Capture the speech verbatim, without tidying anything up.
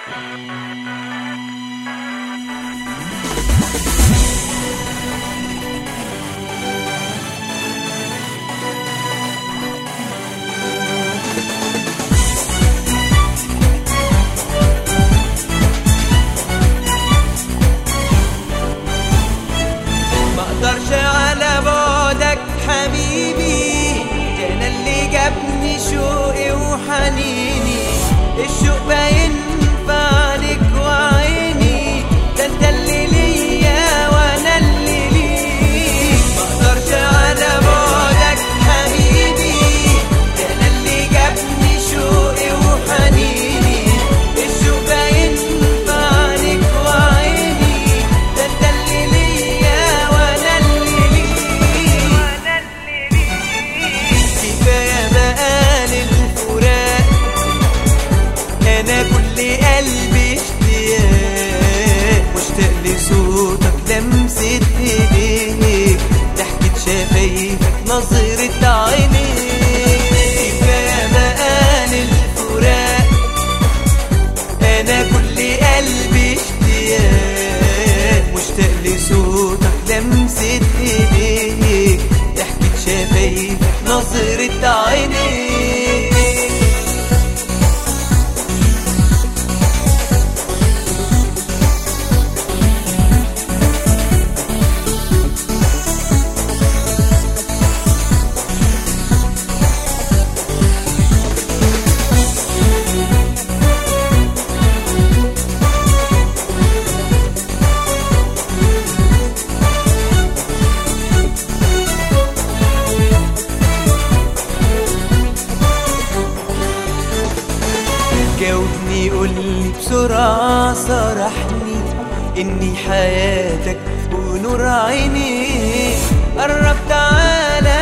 مقدرش على بعدك حبيبي، انا اللي جابني شوقي وحنيني، الشوق باين في عينك وعيني، ده انت اللي ليا وانا اللي ليك. مقدرش على بعدك حبيبي، انا اللي جابني شوقي وحنيني، الشوق باين في عينك وعيني، ده انت اللي ليا وانا اللي ليك. كفايه بقى للفراق، انا كل قلبي اشتياق، مشتاق لصوتك لمسة ايديك، ضحكة شفايفك نظرة عينيك. كفاية بقى للفراق، انا كل قلبي اشتياق، مشتاق لصوتك لمسة ايديك، ضحكة شفايفك نظرة عينيك. جاوبني قولي بسرعة، صرحني إني حياتك ونور عيني، قرب تعالى